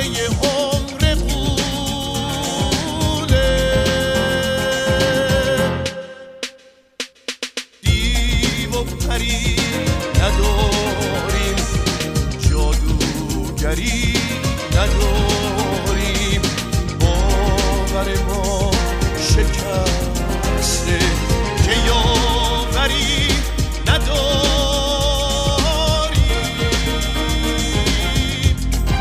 عمر قوله. دیو و پری نداریم، جادوگری نداریم، باور ما شکسته که یاوری نداریم.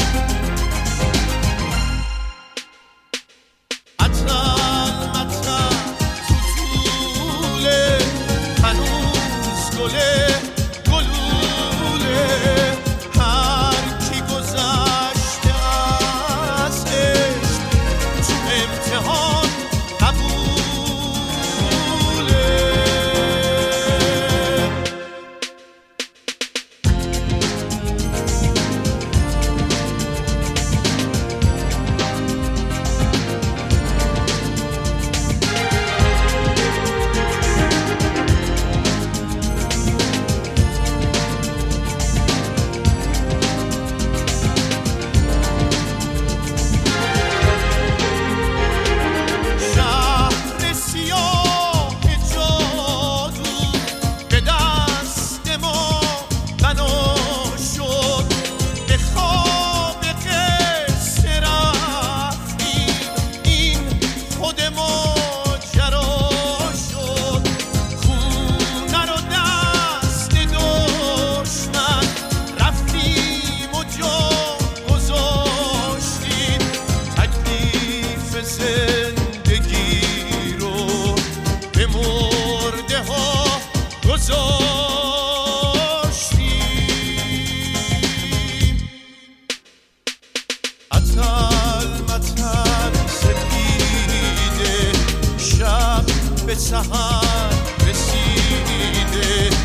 عطل مطل تو طوله، هنوز گله گلوله، هر کی گذشته از عشق تو امتحان قبوله. شهر سیاه جادو به دست ما بنا شد، به خواب قصه رفتیم، این خود ماجرا شد. خونه رو دست دشمن رفتیم و جا گذاشتیم، تکلیف زندگی رو به مرده ها گذاشتیم. عطل مطل سپیده، شب به سحر رسیده،